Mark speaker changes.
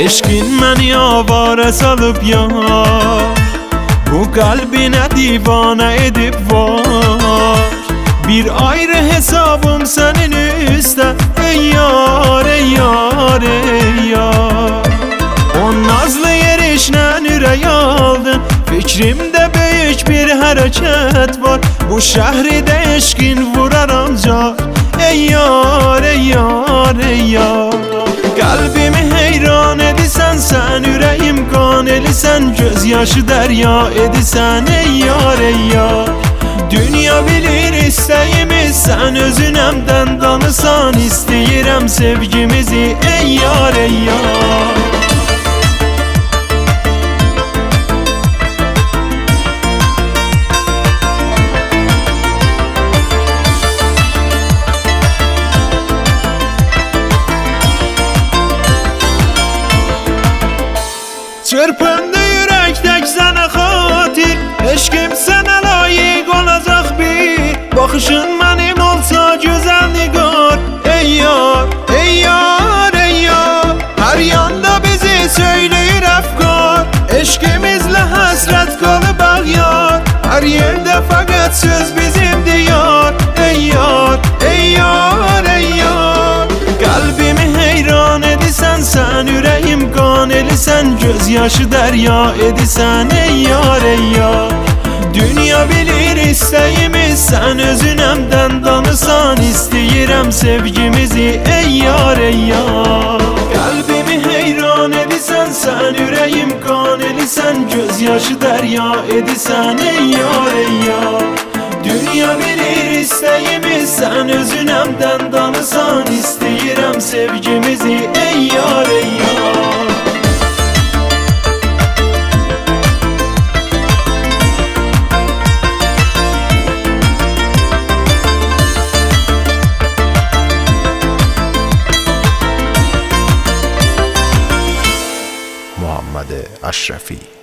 Speaker 1: Eşkin məni avara salıb yar, bu kalbine divane edip var. Bir ayrı hesabım senin üstte, ey yar, ey yar, ey yar. O nazlı yerişlə ürək aldın, fikrimdə böyük bir hərəkət var. Bu şəhridə eşkin vurar ancaq, ey yar, ey yar, ey yar. Kalbimi heyran edisən sən, ürəyim qan elisən, göz yaşı dərya edisən, ey yar, ey yar. Dünya bilir istəyimiz, sən özünəmdən danısan, istəyirəm sevgimizi, ey yar, ey yar. Çırpındı yürək tək sənə xatir, eşkim sənə layiq olacaq bir. Baxışın mənim olsa gözəl nigar, ey yar, ey yar, ey yar. Hər yanda bizi söyləyir əfqar, eşkimizlə həsrət qalıb ağyar. Hər yerdə fəqət söz bizimdir yar, ey yar, ey yar, ey yar. Qəlbimi heyran edisən sən, ürəyim qan elisən, göz yaşı dərya edisən, ey yar, ey yar. Dünya bilir istəyimiz, sən özünəmdən danısan, istəyirəm sevgimizi, ey yar, ey yar. Qəlbimi heyran edisən sən, ürəyim qan elisən, göz yaşı dərya edisən, ey yar, ey yar. Dünya bilir istəyimiz, sən özünəmdən danısan, istəyirəm sevgimizi, ey yar, ey yar.
Speaker 2: محمد اشرفی.